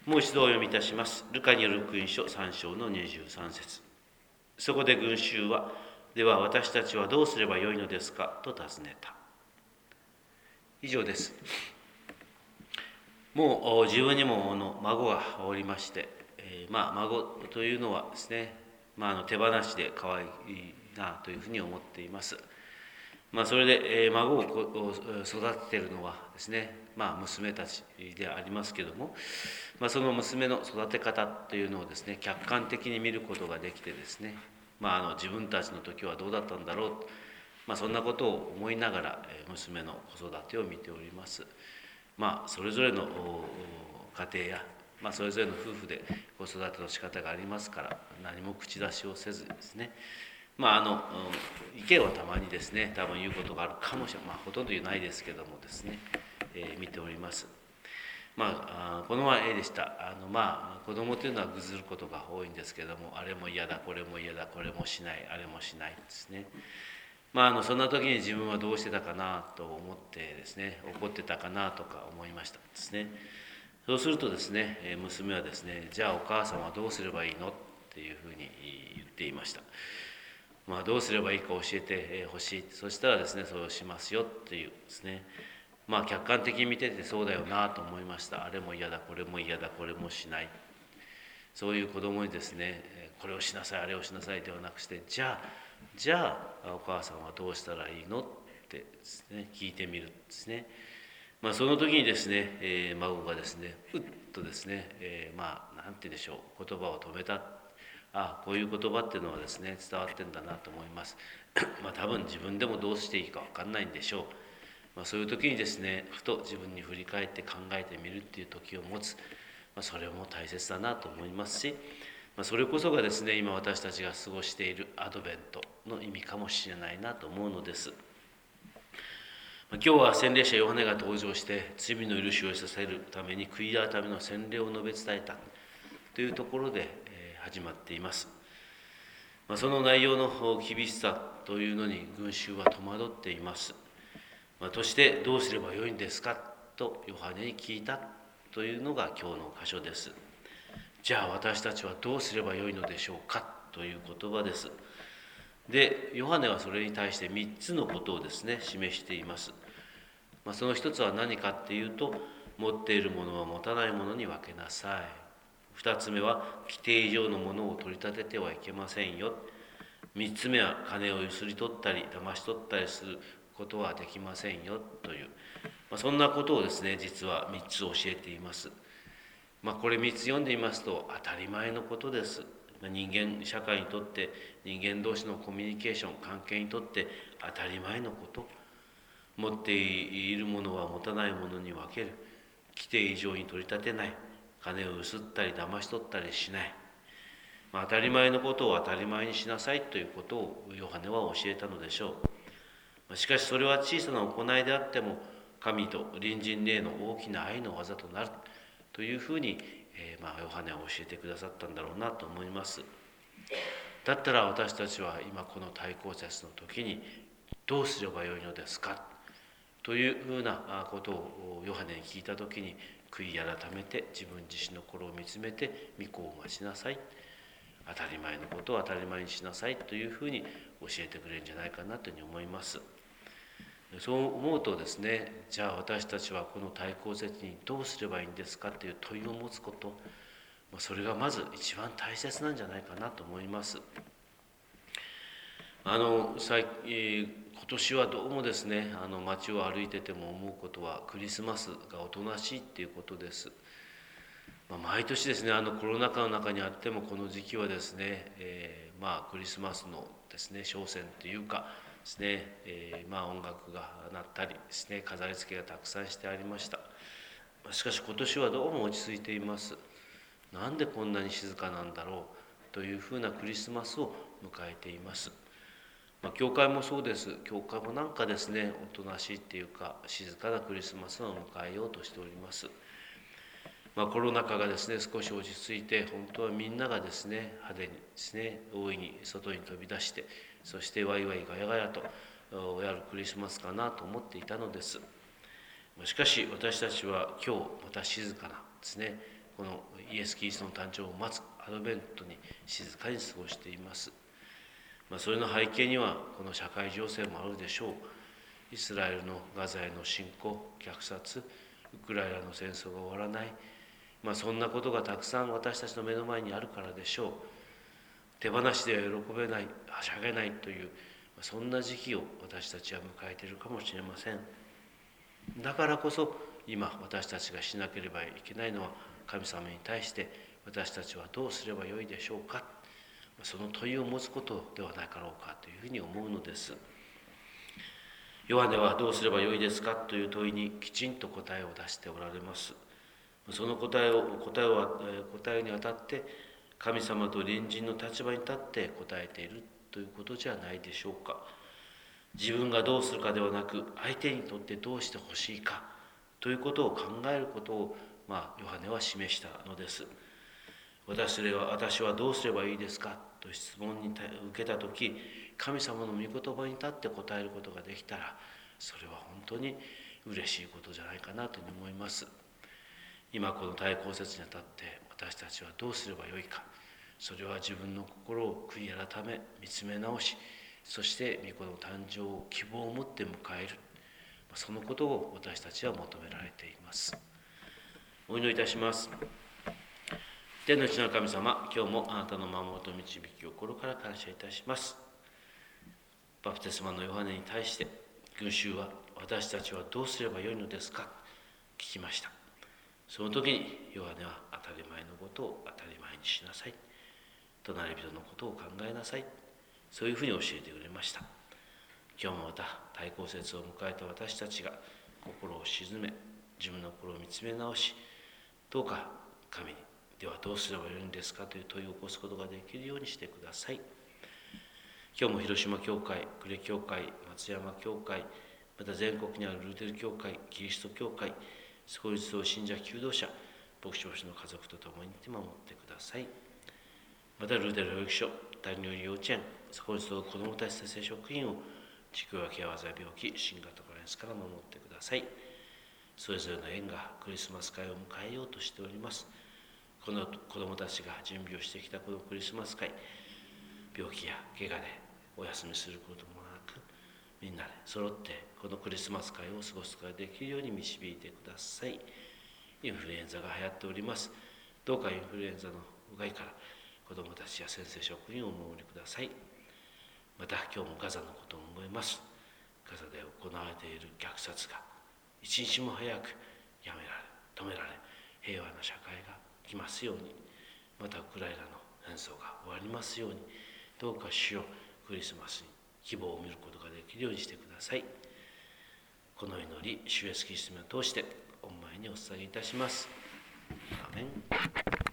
もう一度お読みいたします。ルカによる福音書3章の23節。そこで群衆は、では私たちはどうすればよいのですかと尋ねた。以上です。もう自分にも孫がおりまして、孫というのはですね、手放しで可愛いなというふうに思っています。それで、孫を育てているのはですね、娘たちでありますけども、その娘の育て方というのをですね、客観的に見ることができてですね、自分たちの時はどうだったんだろうと、そんなことを思いながら娘の子育てを見ております。それぞれの家庭や、それぞれの夫婦で子育ての仕方がありますから、何も口出しをせずですね、意見はたまにですね、多分言うことがあるかもしれない、ほとんど言えないですけどもですね、見ております。この前でした。子供というのはぐずることが多いんですけども、あれも嫌だ、これも嫌だ、これもしない、あれもしないですね。そんな時に自分はどうしてたかなと思ってですね、怒ってたかなとか思いましたですね。そうするとですね、娘はですね、じゃあお母さんはどうすればいいのっていうふうに言っていました。どうすればいいか教えてほしい。そしたらですね、それをしますよっていうですね。客観的に見ててそうだよなと思いました。あれも嫌だ、これも嫌だ、これもしない。そういう子供にですね、これをしなさい、あれをしなさいではなくして、じゃあお母さんはどうしたらいいのってですね、聞いてみるんですね。その時にですね、孫がですね、うっとですね、なんて言うんでしょう、言葉を止めた。こういう言葉っていうのはですね、伝わってんだなと思います。多分自分でもどうしていいか分かんないんでしょう。そういう時にですね、ふと自分に振り返って考えてみるっていう時を持つ。それも大切だなと思いますし、それこそがですね、今私たちが過ごしているアドベントの意味かもしれないなと思うのです。今日は洗礼者ヨハネが登場して罪の許しをさせるために悔い改めの洗礼を述べ伝えたというところで始まっています。その内容の厳しさというのに群衆は戸惑っています。としてどうすればよいんですかとヨハネに聞いたというのが今日の箇所です。じゃあ私たちはどうすればよいのでしょうかという言葉です。で、ヨハネはそれに対して3つのことをですね、示しています。その一つは何かっていうと、持っているものは持たないものに分けなさい。2つ目は、規定以上のものを取り立ててはいけませんよ。3つ目は、金をゆすり取ったり、騙し取ったりすることはできませんよという、そんなことをですね、実は3つ教えています。これ3つ読んでみますと当たり前のことです。人間社会にとって、人間同士のコミュニケーション関係にとって当たり前のこと。持っているものは持たないものに分ける。規定以上に取り立てない。金をゆすったり騙し取ったりしない。当たり前のことを当たり前にしなさいということをヨハネは教えたのでしょう。しかしそれは小さな行いであっても、神と隣人への大きな愛の技となるというふうに、ヨハネは教えてくださったんだろうなと思います。だったら私たちは今この対抗節の時にどうすればよいのですかというふうなことをヨハネに聞いた時に、悔い改めて自分自身の心を見つめて御子を待ちなさい、当たり前のことを当たり前にしなさいというふうに教えてくれるんじゃないかなというふうに思います。そう思うとですね、じゃあ私たちはこの対抗節にどうすればいいんですかという問いを持つこと、それがまず一番大切なんじゃないかなと思います。今年はどうもですね、街を歩いてても思うことは、クリスマスがおとなしいっていうことです。毎年ですね、コロナ禍の中にあってもこの時期はですね、クリスマスのですね、商戦というかですね、音楽が鳴ったりですね、飾り付けがたくさんしてありました。しかし今年はどうも落ち着いています。なんでこんなに静かなんだろうというふうなクリスマスを迎えています。教会もそうです。教会もなんかですね、おとなしいっていうか静かなクリスマスを迎えようとしております。コロナ禍がですね、少し落ち着いて、本当はみんながですね、派手にですね、大いに外に飛び出して、そしてワイワイガヤガヤとやるクリスマスかなと思っていたのです。しかし私たちは今日また静かなですね、 このイエス・キリストの誕生を待つアドベントに静かに過ごしています。それの背景にはこの社会情勢もあるでしょう。イスラエルのガザへの侵攻、虐殺、ウクライナの戦争が終わらない、そんなことがたくさん私たちの目の前にあるからでしょう。手放しでは喜べない、はしゃげないという、そんな時期を私たちは迎えているかもしれません。だからこそ今私たちがしなければいけないのは、神様に対して私たちはどうすればよいでしょうか、その問いを持つことではないかろうかというふうに思うのです。ヨハネはどうすればよいですかという問いにきちんと答えを出しておられます。その答えにあたって神様と隣人の立場に立って答えているということじゃないでしょうか。自分がどうするかではなく、相手にとってどうしてほしいかということを考えることを、ヨハネは示したのです。私はどうすればいいですかと質問に受けたとき、神様の御言葉に立って答えることができたら、それは本当に嬉しいことじゃないかなというふうに思います。今この対抗節にあたって私たちはどうすればよいか、それは自分の心を悔い改め見つめ直し、そして御子の誕生を希望を持って迎える、そのことを私たちは求められています。お祈りいたします。天の地の神様、今日もあなたの守りと導きを心から感謝いたします。バプテスマのヨハネに対して群衆は、私たちはどうすればよいのですか聞きました。その時にヨハネは当たり前のことを当たり前にしなさい、隣人のことを考えなさい、そういうふうに教えてくれました。今日もまた対抗節を迎えた私たちが心を静め、自分の心を見つめ直し、どうか神に、ではどうすればよいんですかという問いを起こすことができるようにしてください。今日も広島教会、呉教会、松山教会、また全国にあるルーテル教会、キリスト教会、創立堂信者求道者、牧師の家族と共に守ってください。またルーテル保育所、谷の幼稚園、創立堂子どもたち先生職員を地区分け病気、新型コロナウイルスから守ってください。それぞれの園がクリスマス会を迎えようとしております。この子どもたちが準備をしてきたこのクリスマス会、病気や怪我でお休みすることもなく、みんなで揃ってこのクリスマス会を過ごすことができるように導いてください。インフルエンザが流行っております。どうかインフルエンザの害から子どもたちや先生職員をお守りください。また今日もガザのことを思います。ガザで行われている虐殺が一日も早くやめられ、止められ、平和な社会が来ますように、またウクライナの戦争が終わりますように、どうか主よ、クリスマスに希望を見ることができるようにしてください。この祈り、主イエスキリストを通して御前にお捧げいたします。アーメン。